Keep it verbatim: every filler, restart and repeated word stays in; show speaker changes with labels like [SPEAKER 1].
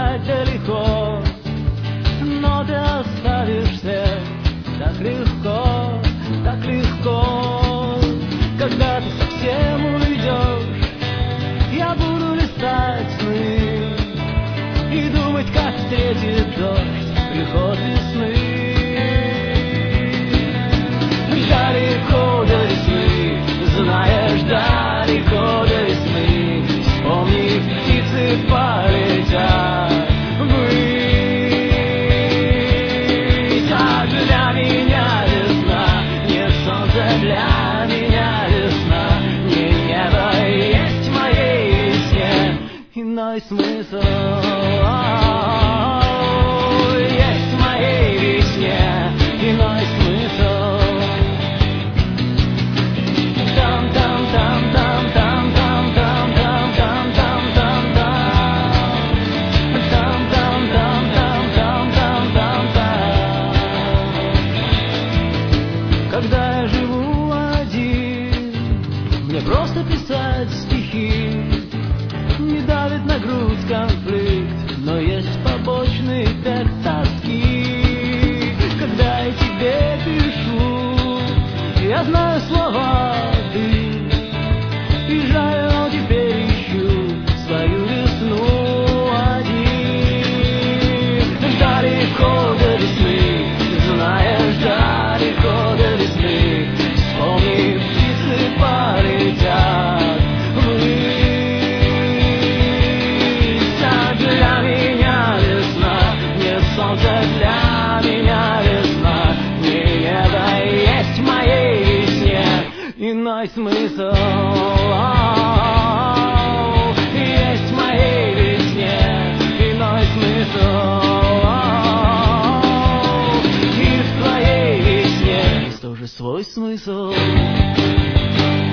[SPEAKER 1] бежать далеко, но ты останешься так легко, так легко. Когда ты совсем уйдешь, я буду листать сны и думать, как встретит дождь приход весны. Далеко до весны, знаешь, далеко до весны, вспомни, птицы полетят ввысь. А для меня весна не солнце, для меня весна не небо, есть в моей весне иной смысл. Есть в моей весне иной смысл. Когда я живу один, мне просто писать стихи, не давит на грудь конфликт, но есть побочный эффект тоски. Когда я тебе пишу, я знаю слова ты, и жаль, но теперь ищу свою весну один. Далеко до весны, знаешь, далеко до весны, вспомни, птицы полетят ввысь. А для меня весна не солнце, для меня весна не небо, есть в моей весне иной смысл. Есть в моей весне иной смысл. И в твоей весне есть тоже свой смысл.